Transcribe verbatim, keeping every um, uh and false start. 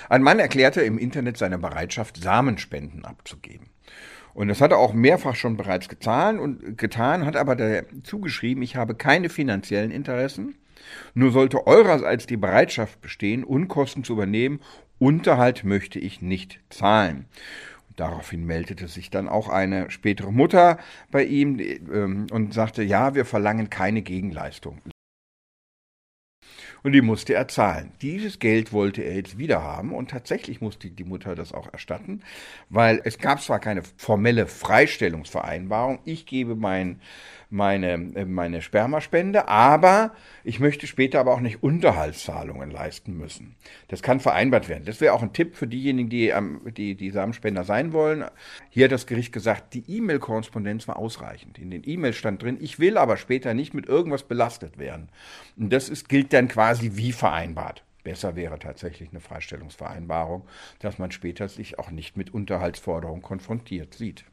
Ein Mann erklärte im Internet seine Bereitschaft, Samenspenden abzugeben. Und das hat er auch mehrfach schon bereits getan und getan, hat aber dazu geschrieben, ich habe keine finanziellen Interessen, nur sollte eurerseits die Bereitschaft bestehen, Unkosten zu übernehmen, Unterhalt möchte ich nicht zahlen. Daraufhin meldete sich dann auch eine spätere Mutter bei ihm ähm, und sagte, ja, wir verlangen keine Gegenleistung. Und die musste er zahlen. Dieses Geld wollte er jetzt wieder haben und tatsächlich musste die Mutter das auch erstatten, weil es gab zwar keine formelle Freistellungsvereinbarung, ich gebe mein, meine, meine Spermaspende, aber ich möchte später aber auch nicht Unterhaltszahlungen leisten müssen. Das kann vereinbart werden. Das wäre auch ein Tipp für diejenigen, die, die, die Samenspender sein wollen. Hier hat das Gericht gesagt, die E-Mail-Korrespondenz war ausreichend. In den E-Mails stand drin, ich will aber später nicht mit irgendwas belastet werden. Und das ist, gilt dann quasi wie vereinbart. Besser wäre tatsächlich eine Freistellungsvereinbarung, dass man später sich auch nicht mit Unterhaltsforderungen konfrontiert sieht.